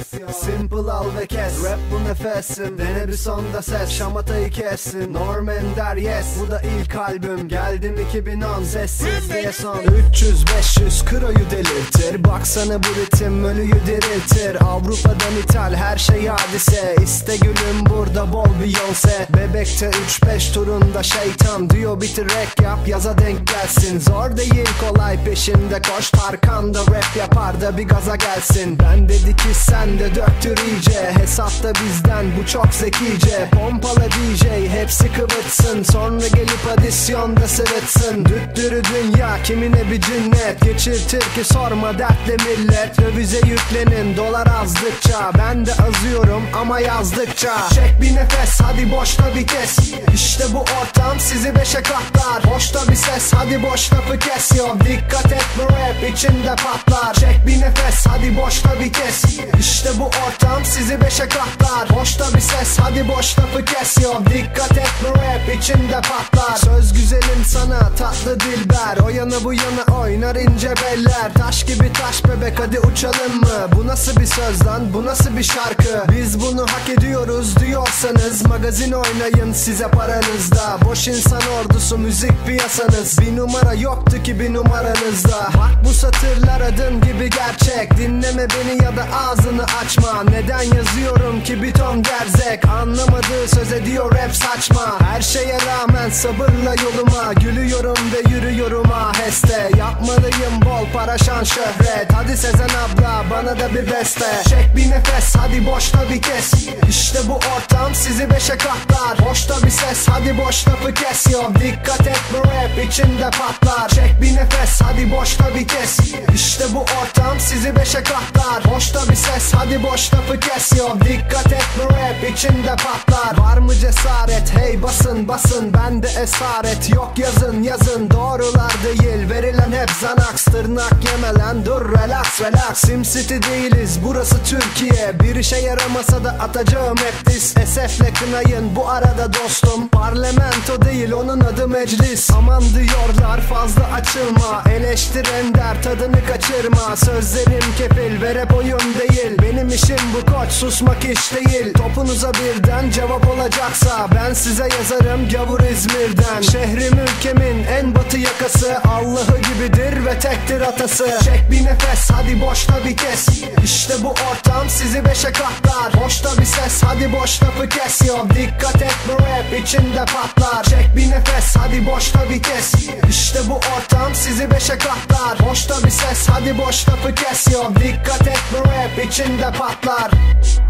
Simple al ve kes, rap bu nefesim. Dene bir sonda ses, şamatayı kessin. Norm Ender yes, bu da ilk albüm. Geldim 2010 sessiz diye son. 300-500 kroyu delirtir. Baksana bu ritim ölüyü diriltir. Avrupa'dan ithal her şey hadise. İste gülüm burada bol Beyoncé. Bebekte 3-5 turunda şeytan diyor bitir rap yap yaza denk gelsin. Zor değil kolay peşinde koş. Tarkan da rap yapar da bir gaza gelsin. Ben dedi ki sen de döktür iyice. Hesapta bizden bu çok zekice. Pompala DJ hepsi kıvıtsın. Sonra gelip adisyonda sırıtsın. Düttürü dünya kimine bir cinnet. Geçirtir ki sorma dertle millet. Dövize yüklenin dolar azdıkça. Ben de azıyorum ama yazdıkça. Çek bir nefes hadi boşta vites. İşte bu ortam sizi beşe katlar. Hoşta bir ses hadi boş lafı kes yo. Dikkat et bu rap içinde patlar. Çek bir nefes hadi boşta vites. İşte bu ortam sizi beşe katlar. Hoşta bir ses hadi boş lafı kes yo. Dikkat et bu rap içinde patlar. Söz güzelim sana tatlı dilber. O yana bu yana oynar ince beller. Taş gibi taş bebek hadi uçalım mı? Bu nasıl bir söz lan bu nasıl bir şarkı? Biz bunu hak ediyoruz diyorsanız magazin oynayın size paranızda. Boş insan ordusu müzik piyasanız. Bir numara yoktu ki bir numaranızda. Bak bu satırlar adım gibi gerçek. Dinleme beni ya da ağzını açma. Neden yazıyorum ki bir ton gerzek? Anlamadığı söz ediyor rap saçma. Her şeye rağmen sabırla yoluma gülüyorum ve yürüyorum aheste. Yapmalıyım bol para şan şöhret. Hadi Sezen abla bana da bir beste. Çek bir nefes hadi boşta bir kes. İşte bu ortam sizi beşe katlar. Hoşta bir ses hadi boş lafı kes yo. Dikkat et bu rap içinde patlar. Çek bir nefes hadi boşta bir kes. İşte bu ortam sizi beşe katlar. Hoşta bir ses hadi boş lafı kes yo. Dikkat et bu rap içinde patlar. Var mı cesaret hey basın basın. Bende esaret yok yazın yazın. Doğrular değil verilen hep Xanax. Tırnak yemelen dur relax relax. SimCity değiliz burası Türkiye. Bir işe yaramasa da atacağım hep diss. SF'le kınayın bu arada dostum. Parlamento değil onun adı meclis. Aman diyorlar fazla açılma. Eleştir ender tadını kaçırma. Sözlerim kefil ve rap oyun değil. Benim işim bu koç susmak iş değil. Topunuza birden cevap olacaksa ben size yazarım gavur İzmir'den. Şehrim ülkemin en batı yakası. Allah'ı gibidir ve tektir atası. Çek bir nefes hadi boşta bir kes. İşte bu ortam sizi beşe katlar. Hoşta bir ses hadi boş lafı kes yo. Dikkat et bu rap içinde patlar. Çek bir nefes hadi boşta bir kes. İşte bu ortam sizi beşe katlar. Hoşta bir ses hadi boş lafı kes yo. Dikkat et bu rap içinde patlar.